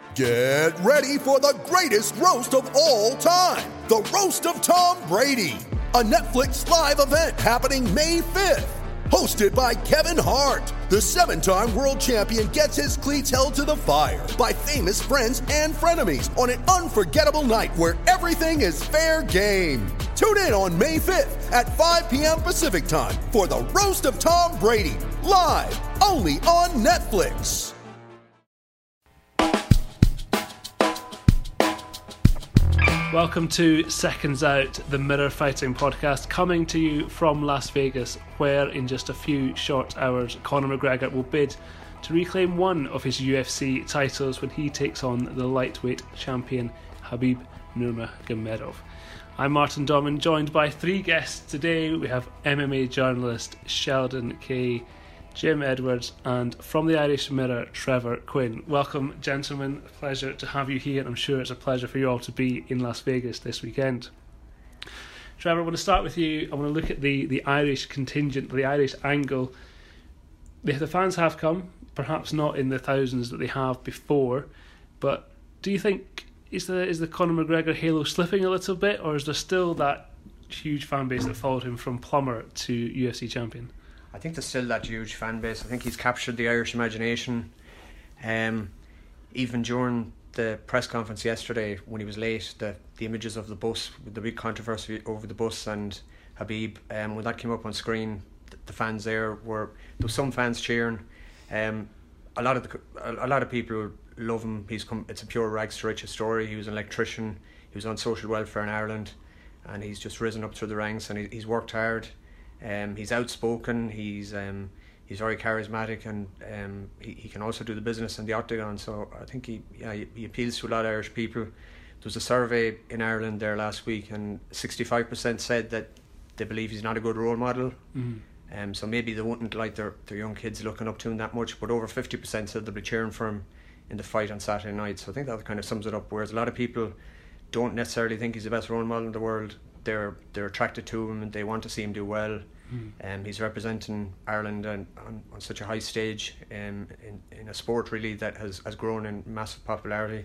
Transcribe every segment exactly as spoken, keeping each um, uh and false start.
Get ready for the greatest roast of all time, the Roast of Tom Brady, a Netflix live event happening May fifth. Hosted by Kevin Hart, the seven-time world champion gets his cleats held to the fire by famous friends and frenemies on an unforgettable night where everything is fair game. Tune in on May fifth at five p.m. Pacific time for the Roast of Tom Brady, live only on Netflix. Welcome to Seconds Out, the Mirror Fighting podcast, coming to you from Las Vegas, where in just a few short hours, Conor McGregor will bid to reclaim one of his U F C titles when he takes on the lightweight champion Khabib Nurmagomedov. I'm Martin Dorman, joined by three guests today. We have M M A journalist Sheldon Kay, Jim Edwards, and from the Irish Mirror, Trevor Quinn. Welcome, gentlemen. A pleasure to have you here, and I'm sure it's a pleasure for you all to be in Las Vegas this weekend. Trevor, I want to start with you. I want to look at the, the Irish contingent, the Irish angle. The, the fans have come, perhaps not in the thousands that they have before, but do you think, is the, is the Conor McGregor halo slipping a little bit, or is there still that huge fan base that followed him from plumber to U F C champion? I think there's still that huge fan base. I think he's captured the Irish imagination. Um, even during the press conference yesterday, when he was late, the, the images of the bus, the big controversy over the bus and Khabib, um, when that came up on screen, the, the fans there were, there was some fans cheering. Um, a lot of the, a, a lot of people love him. He's come. It's a pure rags to riches story. He was an electrician. He was on social welfare in Ireland, and he's just risen up through the ranks, and he, he's worked hard. Um, he's outspoken, he's um, he's very charismatic, and um, he, he can also do the business in the octagon. So I think he yeah he, he appeals to a lot of Irish people. There was a survey in Ireland there last week, and sixty-five percent said that they believe he's not a good role model. Mm-hmm. Um, so maybe they wouldn't like their, their young kids looking up to him that much, but over fifty percent said they'll be cheering for him in the fight on Saturday night. So I think that kind of sums it up, whereas a lot of people don't necessarily think he's the best role model in the world. They're they're attracted to him and they want to see him do well. Mm. Um, he's representing Ireland on, on, on such a high stage, um, in, in a sport really that has, has grown in massive popularity.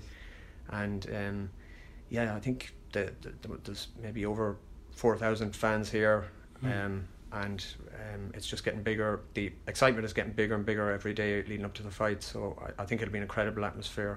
And um, yeah, I think the, the, the, there's maybe over four thousand fans here, mm. um, and um, it's just getting bigger. The excitement is getting bigger and bigger every day leading up to the fight. So I, I think it'll be an incredible atmosphere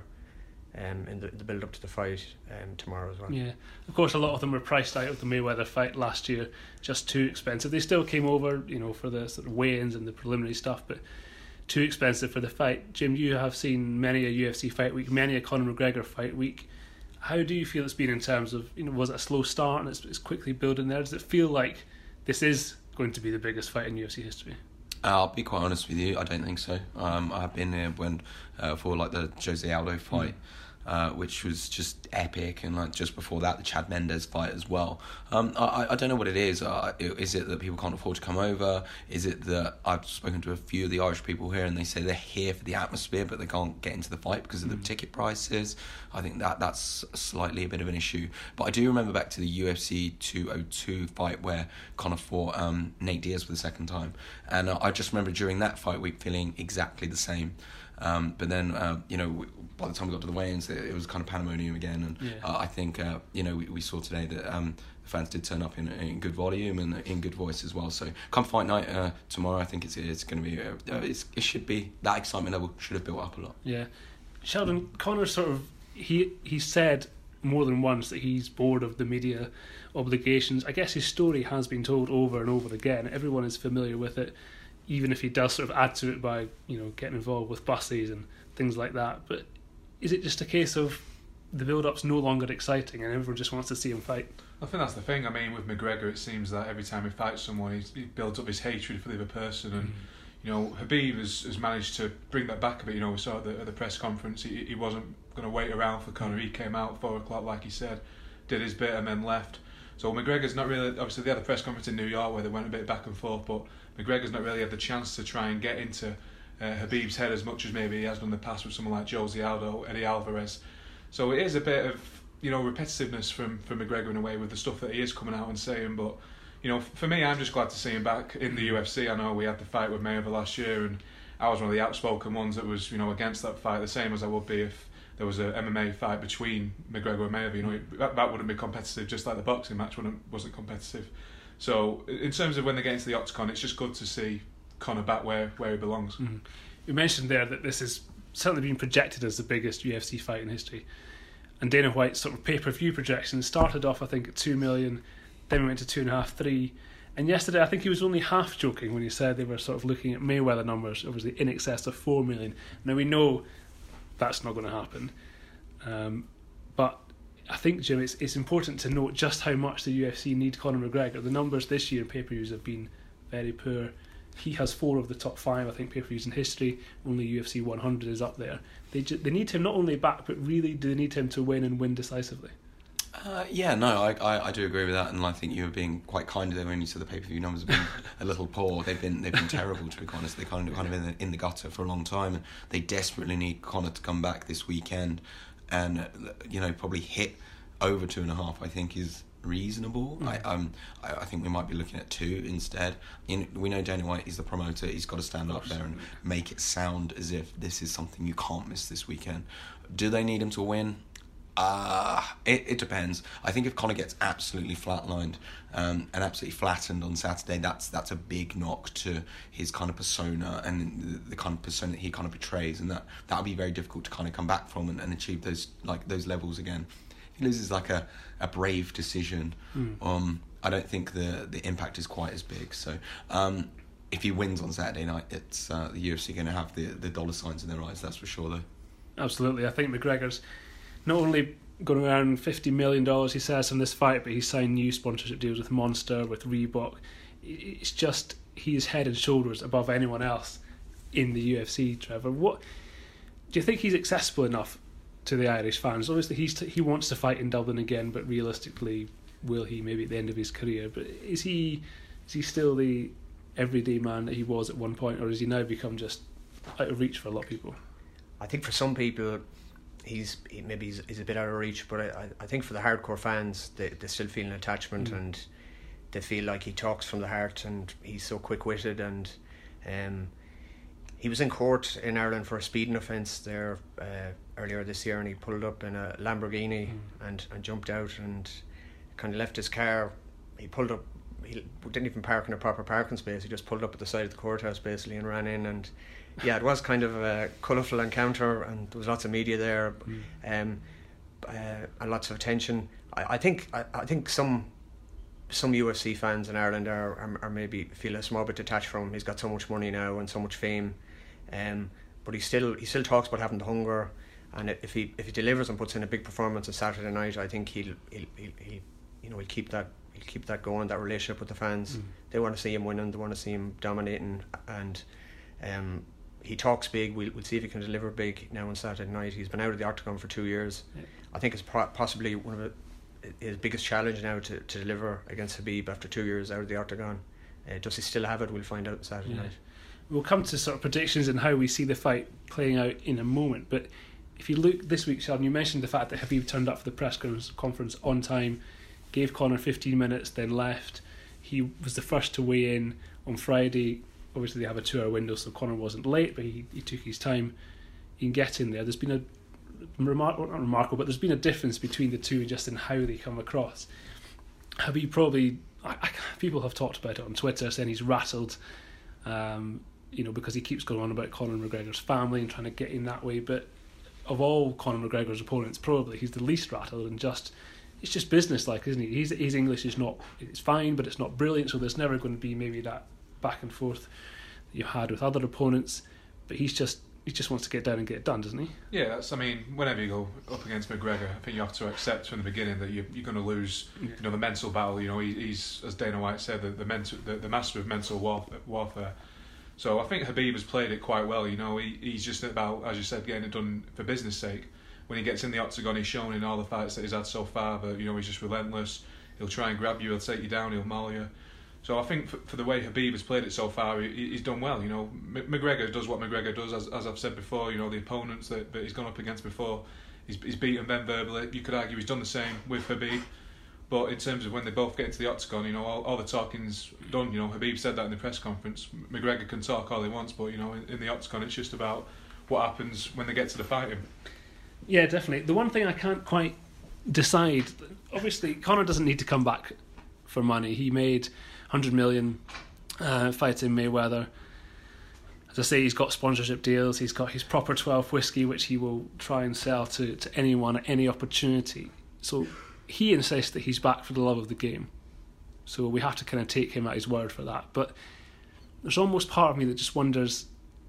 Um, in the, the build up to the fight um, tomorrow as well. Yeah, of course, a lot of them were priced out of the Mayweather fight last year, just too expensive. They still came over, you know, for the sort of weigh-ins and the preliminary stuff, but too expensive for the fight. Jim, you have seen many a U F C fight week, many a Conor McGregor fight week. How do you feel it's been in terms of, you know, was it a slow start and it's, it's quickly building there? Does it feel like this is going to be the biggest fight in U F C history? I'll be quite honest with you, I don't think so. Um, I've been here when uh, for like the Jose Aldo fight. Mm. Uh, which was just epic, and like just before that, the Chad Mendes fight as well. Um, I, I don't know what it is. Uh, is it that people can't afford to come over? Is it that I've spoken to a few of the Irish people here, and they say they're here for the atmosphere, but they can't get into the fight because of mm. the ticket prices? I think that that's slightly a bit of an issue. But I do remember back to the U F C two oh two fight where Conor fought um, Nate Diaz for the second time, and uh, I just remember during that fight week feeling exactly the same. Um, but then, uh, you know, by the time we got to the weigh-ins, it, it was kind of pandemonium again. And yeah. uh, I think, uh, you know, we, we saw today that um, the fans did turn up in, in good volume and in good voice as well. So come fight night uh, tomorrow, I think it's it's going to be, uh, it's, it should be, that excitement level should have built up a lot. Yeah. Sheldon, Conor sort of, he, he said more than once that he's bored of the media obligations. I guess his story has been told over and over again. Everyone is familiar with it, even if he does sort of add to it by, you know, getting involved with buses and things like that. But is it just a case of the build-up's no longer exciting and everyone just wants to see him fight? I think that's the thing. I mean, with McGregor, it seems that every time he fights someone, he's, he builds up his hatred for the other person. And, mm. you know, Khabib has, has managed to bring that back a bit. You know, we saw at the, at the press conference, he, he wasn't going to wait around for Conor. He came out at four o'clock, like he said, did his bit and then left. So McGregor's not really, obviously they had a press conference in New York where they went a bit back and forth, but McGregor's not really had the chance to try and get into uh, Khabib's head as much as maybe he has done in the past with someone like Jose Aldo, Eddie Alvarez. So it is a bit of, you know, repetitiveness from, from McGregor in a way with the stuff that he is coming out and saying. But, you know, for me, I'm just glad to see him back in the U F C. I know we had the fight with Mayweather last year, and I was one of the outspoken ones that was, you know, against that fight, the same as I would be if there was a M M A fight between McGregor and Mayweather. You know, it, that, that wouldn't be competitive, just like the boxing match wasn't wasn't competitive. So in terms of when they get into the octagon, it's just good to see Conor back where where he belongs. Mm-hmm. You mentioned there that this is certainly been projected as the biggest U F C fight in history, and Dana White's sort of pay-per-view projections started off, I think, at two million, then we went to two and a half, three. And yesterday, I think he was only half joking when he said they were sort of looking at Mayweather numbers, obviously in excess of four million. Now we know that's not going to happen, um, but I think, Jim, it's it's important to note just how much the U F C need Conor McGregor. The numbers this year in pay-per-views have been very poor. He has four of the top five, I think, pay-per-views in history. Only U F C one hundred is up there. They ju- they need him not only back, but really do they need him to win and win decisively? Uh, yeah, no, I, I I do agree with that, and I think you were being quite kind there when you said the pay-per-view numbers have been a little poor. They've been they've been terrible, to be honest. They're kind of kind of in the, in the gutter for a long time, and they desperately need Conor to come back this weekend, and uh, you know probably hit over two and a half. I think is reasonable. Mm. I um I, I think we might be looking at two instead. In, we know Dana White is the promoter. He's got to stand up there and make it sound as if this is something you can't miss this weekend. Do they need him to win? Uh, it, it depends. I think if Conor gets absolutely flatlined um, and absolutely flattened on Saturday, that's that's a big knock to his kind of persona and the, the kind of persona that he kind of portrays, and that that'll be very difficult to kind of come back from and, and achieve those like those levels again. If he loses like a, a brave decision, mm. um, I don't think the the impact is quite as big. So um, if he wins on Saturday night, it's uh, the U F C going to have the the dollar signs in their eyes. That's for sure, though. Absolutely, I think McGregor's not only going to earn fifty million dollars, he says, from this fight, but he's signed new sponsorship deals with Monster, with Reebok. It's just, he is head and shoulders above anyone else in the U F C, Trevor. What do you think he's accessible enough to the Irish fans? Obviously, he's t- he wants to fight in Dublin again, but realistically, will he maybe at the end of his career? But is he is he still the everyday man that he was at one point, or has he now become just out of reach for a lot of people? I think for some people, he's he, maybe he's, he's a bit out of reach, but I, I think for the hardcore fans, they, they still feel an attachment, mm. and they feel like he talks from the heart, and he's so quick-witted, and um, he was in court in Ireland for a speeding offence there uh, earlier this year, and he pulled up in a Lamborghini mm. and, and jumped out and kind of left his car. He pulled up, he didn't even park in a proper parking space, he just pulled up at the side of the courthouse basically and ran in, and yeah, it was kind of a colourful encounter, and there was lots of media there, mm. um, uh, and lots of attention. I, I think I, I think some some U F C fans in Ireland are, are, are maybe feel a small bit detached from him. He's got so much money now and so much fame, um, but he still he still talks about having the hunger, and if he if he delivers and puts in a big performance on Saturday night, I think he'll he'll, he'll, he'll you know he'll keep that he'll keep that going, that relationship with the fans. Mm. They want to see him winning, they want to see him dominating, and um. He talks big. We'll, we'll see if he can deliver big now on Saturday night. He's been out of the octagon for two years. Yeah. I think it's pro- possibly one of the, his biggest challenge now to, to deliver against Khabib after two years out of the octagon. Uh, does he still have it? We'll find out Saturday yeah. night. We'll come to sort of predictions and how we see the fight playing out in a moment. But if you look this week, Sheldon, you mentioned the fact that Khabib turned up for the press conference on time, gave Conor fifteen minutes, then left. He was the first to weigh in on Friday. Obviously, they have a two-hour window, so Conor wasn't late, but he, he took his time in getting there. There's been a remar- not remarkable, but there's been a difference between the two just in how they come across. Khabib probably, I, I, people have talked about it on Twitter, saying he's rattled, um, you know, because he keeps going on about Conor McGregor's family and trying to get in that way. But of all Conor McGregor's opponents, probably he's the least rattled, and just it's just business-like, isn't he? His, his English is not, it's fine, but it's not brilliant, so there's never going to be maybe that back and forth that you had with other opponents, but he's just he just wants to get down and get it done, doesn't he? Yeah, that's. I mean, whenever you go up against McGregor, I think you have to accept from the beginning that you're, you're going to lose. Yeah. You know, the mental battle. You know, he, he's, as Dana White said, the the, mental, the, the master of mental warfare, warfare. So I think Khabib has played it quite well. You know, he, he's just about, as you said, getting it done for business sake. When he gets in the octagon, he's shown in all the fights that he's had so far that, you know, he's just relentless. He'll try and grab you, he'll take you down, he'll maul you. So I think for, for the way Khabib has played it so far, he, he's done well. You know, M- McGregor does what McGregor does, as, as I've said before. You know, the opponents that, that he's gone up against before, he's, he's beaten them verbally. You could argue he's done the same with Khabib. But in terms of when they both get into the octagon, you know, all, all the talking's done. You know, Khabib said that in the press conference. McGregor can talk all he wants, but, you know, in, in the octagon, it's just about what happens when they get to the fighting. Yeah, definitely. The one thing I can't quite decide, obviously, Conor doesn't need to come back for money. He made one hundred million uh, fighting Mayweather. As I say, he's got sponsorship deals. He's got his proper twelve whiskey, which he will try and sell to, to anyone at any opportunity. So he insists that he's back for the love of the game. So we have to kind of take him at his word for that. But there's almost part of me that just wonders,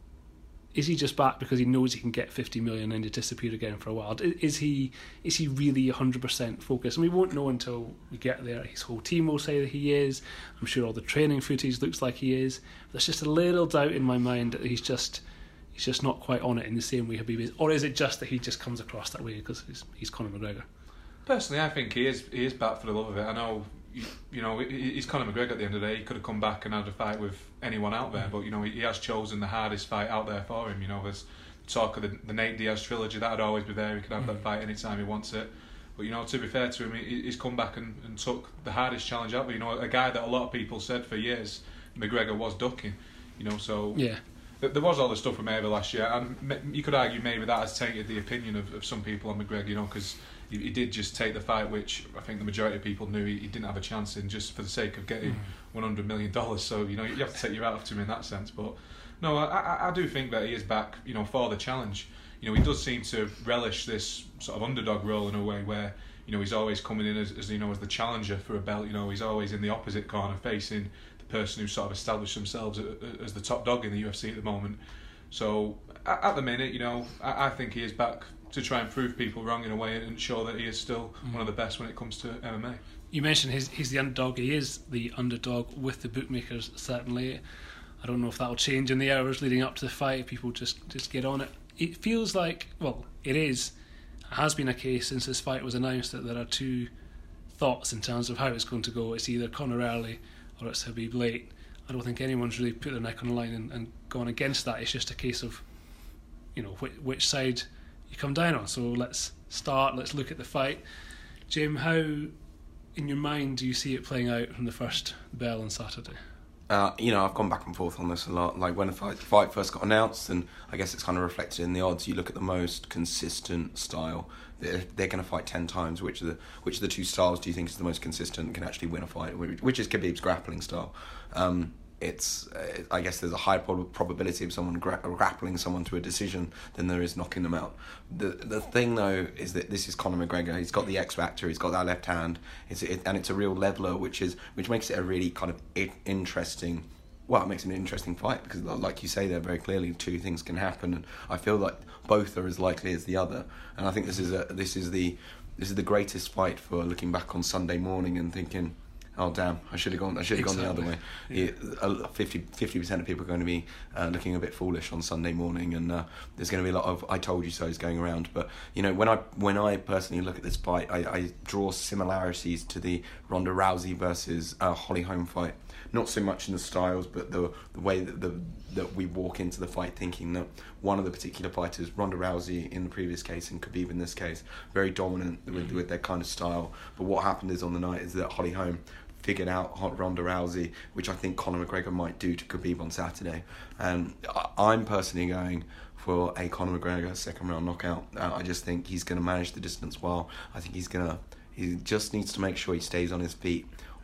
is he just back because he knows he can get fifty million and disappear again for a while? Is he is he really one hundred percent focused? And we won't know until we get there. His whole team will say that he is. I'm sure all the training footage looks like he is. There's just a little doubt in my mind that he's just he's just not quite on it in the same way Khabib is. Or is it just that he just comes across that way because he's, he's Conor McGregor? Personally, I think he is he is back for the love of it. I know, you, you know, he's Conor McGregor at the end of the day. He could have come back and had a fight with anyone out there, but you know, he, he has chosen the hardest fight out there for him. You know, there's talk of the, the Nate Diaz trilogy, that'd always be there. He could have that fight anytime he wants it. But you know, to be fair to him, he, he's come back and, and took the hardest challenge out there. You know, a guy that a lot of people said for years McGregor was ducking. You know, so yeah. There was all the stuff from Mayweather last year, and you could argue maybe that has tainted the opinion of, of some people on McGregor, you know, because he, he did just take the fight, which I think the majority of people knew he, he didn't have a chance in, just for the sake of getting mm. one hundred million dollars. So, you know, you have to take your hat off to him in that sense. But, no, I, I, I do think that he is back, you know, for the challenge. You know, he does seem to relish this sort of underdog role in a way where, you know, he's always coming in as, as you know, as the challenger for a belt. You know, he's always in the opposite corner facing the person who sort of established themselves as the top dog in the U F C at the moment. So at the minute, you know, I think he is back to try and prove people wrong in a way and ensure that he is still mm. one of the best when it comes to M M A. You mentioned he's, he's the underdog. He is the underdog with the bookmakers, certainly. I don't know if that'll change in the hours leading up to the fight. People just, just get on it. It feels like, well, it is, it has been a case since this fight was announced that there are two thoughts in terms of how it's going to go. It's either Conor early or it's Khabib late. I don't think anyone's really put their neck on the line and, and gone against that. It's just a case of, you know, which, which side you come down on. So let's start, let's look at the fight. Jim, how, in your mind, do you see it playing out from the first bell on Saturday? Uh, you know, I've gone back and forth on this a lot. Like, when the fight, the fight first got announced, and I guess it's kind of reflected in the odds, you look at the most consistent style. They're, they're going to fight ten times. Which of the which of the two styles do you think is the most consistent and can actually win a fight? Which is Khabib's grappling style. Um, it's uh, I guess there's a high prob- probability of someone gra- grappling someone to a decision than there is knocking them out. The the thing though is that this is Conor McGregor. He's got the X factor. He's got that left hand. It's it, and it's a real leveler, which is which makes it a really kind of interesting. Well, it makes it an interesting fight because, like you say there very clearly, two things can happen, and I feel like both are as likely as the other. And I think this is a this is the this is the greatest fight for looking back on Sunday morning and thinking, oh damn, I should have gone. I should have exactly. gone the other way. Yeah. fifty percent of people are going to be uh, looking a bit foolish on Sunday morning, and uh, there's going to be a lot of "I told you so"s going around. But you know, when I when I personally look at this fight, I, I draw similarities to the Ronda Rousey versus uh, Holly Holm fight. Not so much in the styles, but the the way that the that we walk into the fight thinking that one of the particular fighters, Ronda Rousey in the previous case and Khabib in this case, very dominant with, with their kind of style. But what happened is on the night is that Holly Holm figured out Ronda Rousey, which I think Conor McGregor might do to Khabib on Saturday. And I'm personally going for a Conor McGregor second round knockout. Uh, I just think he's going to manage the distance well. I think he's going to, he just needs to make sure he stays on his feet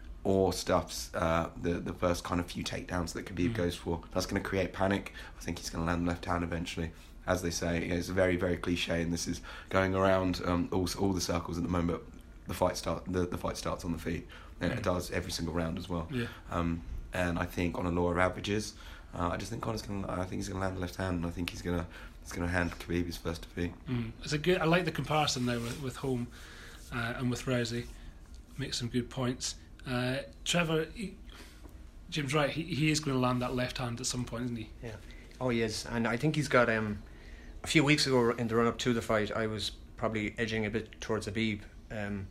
or stuffs uh, the, the first kind of few takedowns that Khabib mm. goes for. That's going to create panic. I think he's going to land left hand eventually. As they say, it's very, very cliche, and this is going around um, all, all the circles at the moment. The fight start the, the fight starts on the feet, and mm. it does every single round as well. Yeah. Um, and I think on a law of averages, uh, I just think Conor's going. I think he's going to land left hand, and I think he's going to he's going to hand Khabib his first defeat. Mm. It's a good. I like the comparison there with with Holm uh, and with Rousey. Makes some good points. Uh, Trevor, he, Jim's right. He he is going to land that left hand at some point, isn't he? Yeah. Oh, he is, and I think he's got. Um, a few weeks ago in the run up to the fight, I was probably edging a bit towards Khabib, um,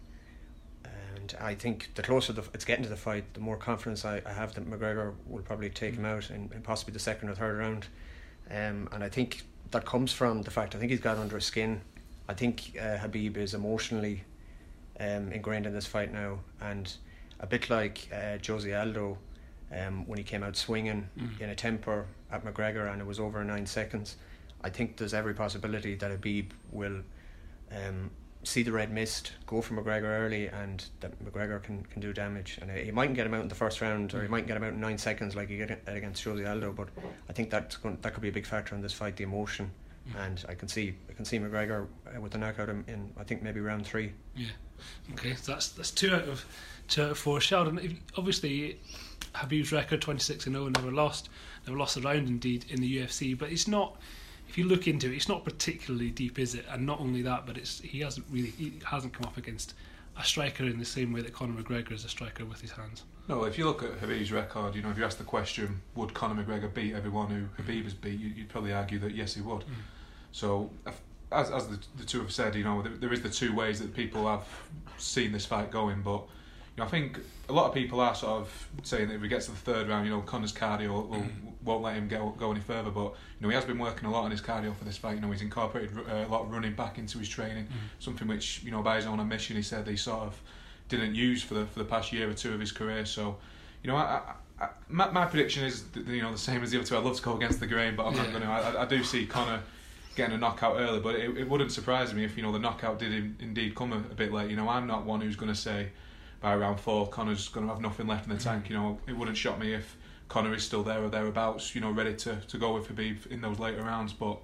and I think the closer the, it's getting to the fight, the more confidence I, I have that McGregor will probably take him out in, in possibly the second or third round, um, and I think that comes from the fact I think he's got under his skin. I think uh, Khabib is emotionally um, ingrained in this fight now, and a bit like uh, Jose Aldo um, when he came out swinging mm. in a temper at McGregor and it was over in nine seconds. I think there's every possibility that Khabib will um, see the red mist, go for McGregor early, and that McGregor can, can do damage. And he mightn't get him out in the first round, or he mightn't get him out in nine seconds like he get against Jose Aldo. But I think that's going, that could be a big factor in this fight, the emotion. Mm. And I can see I can see McGregor with the knockout in, in I think maybe round three. Yeah. Okay, so that's that's two out of two out of four. Sheldon, if, obviously, Khabib's record twenty-six and oh, never lost, never lost a round indeed in the U F C. But it's not. If you look into it, it's not particularly deep, is it? And not only that, but it's he hasn't really he hasn't come up against a striker in the same way that Conor McGregor is a striker with his hands. No, if you look at Khabib's record, you know, if you ask the question, would Conor McGregor beat everyone who Khabib has beat, you'd probably argue that yes, he would. Mm. So, as as the, the two have said, you know, there, there is the two ways that people have seen this fight going, but you know, I think a lot of people are sort of saying that if he gets to the third round, you know, Conor's cardio will, will, won't let him go go any further. But you know, he has been working a lot on his cardio for this fight. You know, he's incorporated uh, a lot of running back into his training, mm. something which, you know, by his own admission, he said that he sort of didn't use for the for the past year or two of his career. So, you know, I, I, I, my, my prediction is that, you know, the same as the other two. I'd love to go against the grain, but I'm yeah. not going to. I, I do see Conor getting a knockout early, but it, it wouldn't surprise me if, you know, the knockout did in, indeed come a, a bit late. You know, I'm not one who's going to say by round four Conor's going to have nothing left in the tank. You know, it wouldn't shock me if Conor is still there or thereabouts, you know, ready to, to go with Khabib in those later rounds. But,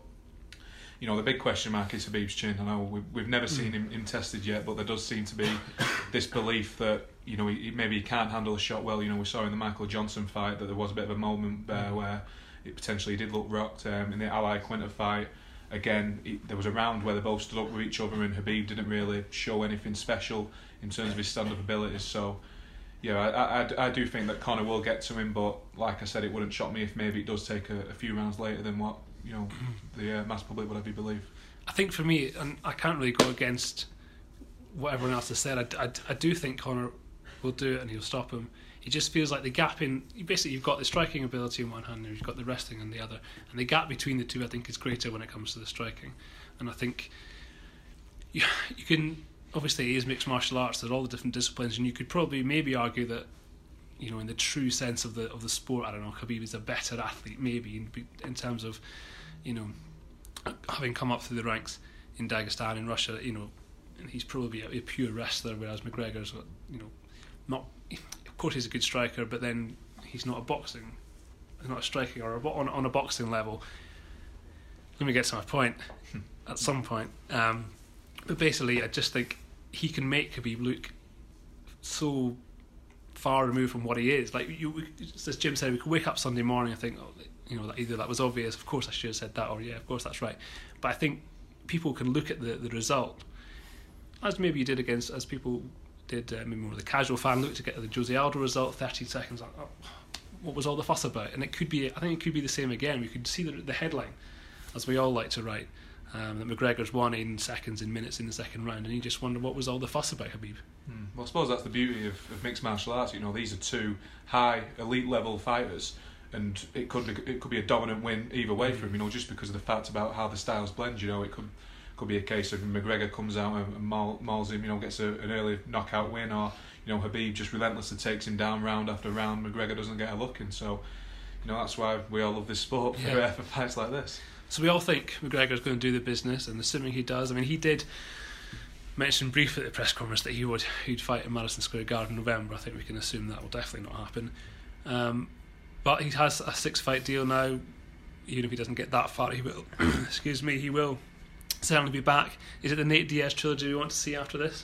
you know, the big question mark is Khabib's chin. I know we've, we've never seen him, him tested yet, but there does seem to be this belief that, you know, he, maybe he can't handle a shot well. You know, we saw in the Michael Johnson fight that there was a bit of a moment there where it potentially did look rocked. Um, in the Ali Quinter fight, again, it, there was a round where they both stood up with each other and Khabib didn't really show anything special in terms of his stand-up abilities. So, yeah, I, I, I do think that Conor will get to him, but like I said, it wouldn't shock me if maybe it does take a, a few rounds later than what, you know, the uh, mass public would have you believe. I think for me, and I can't really go against what everyone else has said, I, I, I do think Conor will do it and he'll stop him. It just feels like the gap in, basically you've got the striking ability in one hand and you've got the wrestling in the other, and the gap between the two I think is greater when it comes to the striking. And I think you, you can, obviously it is mixed martial arts, there are all the different disciplines, and you could probably maybe argue that, you know, in the true sense of the of the sport, I don't know, Khabib is a better athlete maybe in, in terms of, you know, having come up through the ranks in Dagestan, in Russia, you know, and he's probably a, a pure wrestler, whereas McGregor's, you know, not, of course he's a good striker, but then he's not a boxing, he's not a striking or a, on, on a boxing level. Let me get to my point at some point. Um, but basically, I just think he can make Khabib look so far removed from what he is. Like you, as Jim said, we could wake up Sunday morning and think, oh, you know, either that was obvious, of course I should have said that, or yeah, of course that's right. But I think people can look at the, the result, as maybe you did against, as people did, uh, maybe more the casual fan looked to get the Jose Aldo result, thirty seconds, like, oh, what was all the fuss about? And it could be, I think it could be the same again. We could see the, the headline, as we all like to write, um, that McGregor's won in seconds, in minutes in the second round, and you just wonder what was all the fuss about, Khabib. Hmm. Well, I suppose that's the beauty of, of mixed martial arts. You know, these are two high elite level fighters, and it could be, it could be a dominant win either way for him. You know, just because of the fact about how the styles blend. You know, it could could be a case of McGregor comes out and, and mauls him. You know, gets a, an early knockout win, or you know, Khabib just relentlessly takes him down round after round. McGregor doesn't get a look in. So, you know, that's why we all love this sport for, yeah. for fights like this. So we all think McGregor's going to do the business, and assuming he does, I mean, he did mention briefly at the press conference that he would he'd fight in Madison Square Garden in November. I think we can assume that will definitely not happen. Um, but he has a six-fight deal now. Even if he doesn't get that far, he will. excuse me, he will certainly be back. Is it the Nate Diaz trilogy we want to see after this?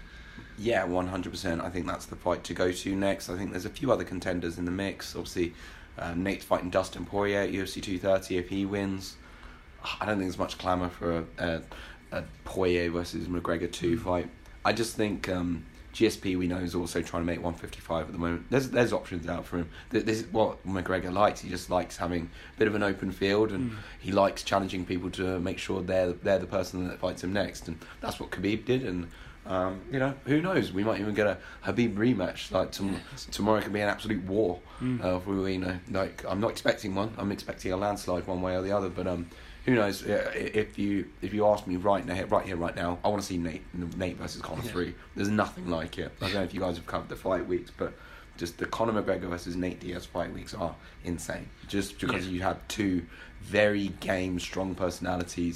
Yeah, one hundred percent. I think that's the fight to go to next. I think there's a few other contenders in the mix. Obviously, uh, Nate's fighting Dustin Poirier at U F C two thirty if he wins. I don't think there's much clamour for a, a, a Poirier versus McGregor two fight. I just think um, G S P, we know, is also trying to make one fifty-five at the moment. There's there's options out for him. This is what McGregor likes. He just likes having a bit of an open field, and mm. he likes challenging people to make sure they're they're the person that fights him next. And that's what Khabib did. And um, you know, who knows? We might even get a Khabib rematch. Like tom- tomorrow could be an absolute war. Mm. Uh, for we know, like I'm not expecting one. I'm expecting a landslide one way or the other. But um. Who knows? If you if you ask me right now, right here, right now, I want to see Nate Nate versus Conor yeah. three. There's nothing like it. I don't know if you guys have covered the fight weeks, but just the Conor McGregor versus Nate Diaz fight weeks are insane. Just because yeah. you have two very game strong personalities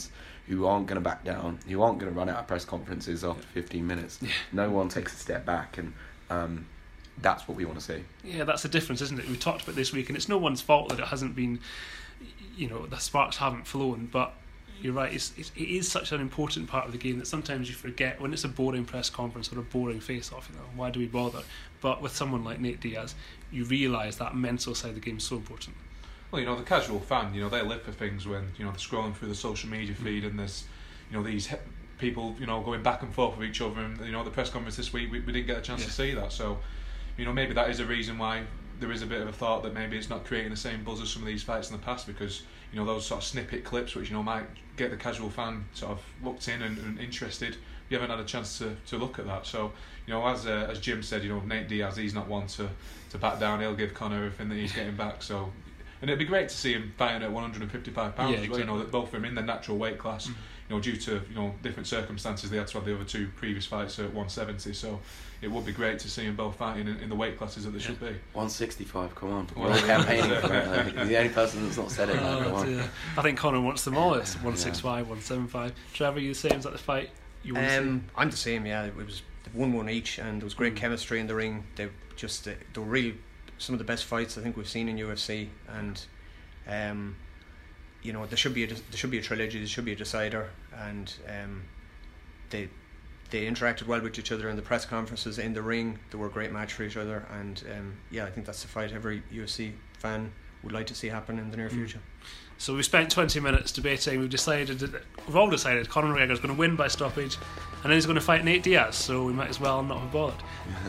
who aren't going to back down, who aren't going to run out of press conferences after fifteen minutes. Yeah. No one takes a step back, and um, that's what we want to see. Yeah, that's the difference, isn't it? We talked about this week, and it's no one's fault that it hasn't been, you know, the sparks haven't flown, but you're right, it's, it's, it is such an important part of the game that sometimes you forget when it's a boring press conference or a boring face-off, you know, why do we bother? But with someone like Nate Diaz, you realise that mental side of the game is so important. Well, you know, the casual fan, you know, they live for things when, you know, they're scrolling through the social media feed and there's, you know, these he- people, you know, going back and forth with each other, and, you know, the press conference this week, we, we didn't get a chance yeah. to see that, so, you know, maybe that is a reason why there is a bit of a thought that maybe it's not creating the same buzz as some of these fights in the past, because, you know, those sort of snippet clips which, you know, might get the casual fan sort of looked in and, and interested, you haven't had a chance to, to look at that. So, you know, as uh, as Jim said, you know, Nate Diaz, he's not one to, to back down. He'll give Conor everything that he's getting back. So, and it'd be great to see him fighting at one hundred fifty-five pounds. Yeah, as well. You know, that both of them in their natural weight class. Mm-hmm. You know, due to, you know, different circumstances, they had to have the other two previous fights at one seventy. So it would be great to see them both fighting in, in the weight classes that they yeah. should be. one sixty-five, come on. We're all campaigning for it. You're the only person that's not said it. Oh, come on. Uh, I think Conor wants them all. It's one sixty-five, yeah. one seventy-five. Trevor, you the same? Is that the fight you want um, to see? I'm the same, yeah. It was one one each, and there was great mm. chemistry in the ring. They just uh, they were really some of the best fights I think we've seen in U F C, and um, you know, there should be a, there should be a trilogy, there should be a decider, and um, they they interacted well with each other in the press conferences, in the ring. They were a great match for each other, and um, yeah, I think that's the fight every U F C fan would like to see happen in the near future. Mm. So we spent twenty minutes debating. We've decided, that, we've all decided Conor McGregor's going to win by stoppage, and then he's going to fight Nate Diaz. So we might as well not have bothered.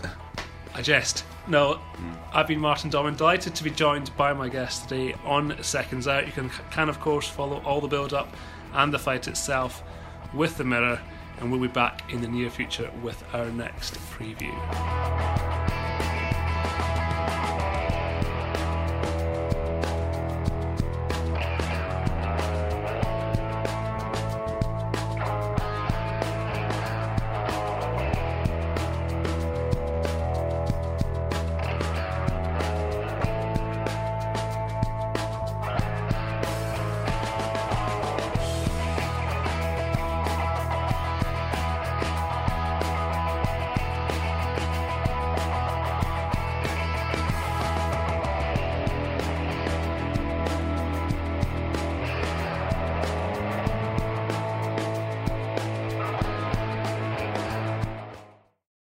I jest. No, mm. I've been Martin Domin, delighted to be joined by my guest today on Seconds Out. You can, can of course follow all the build-up and the fight itself with The Mirror, and we'll be back in the near future with our next preview.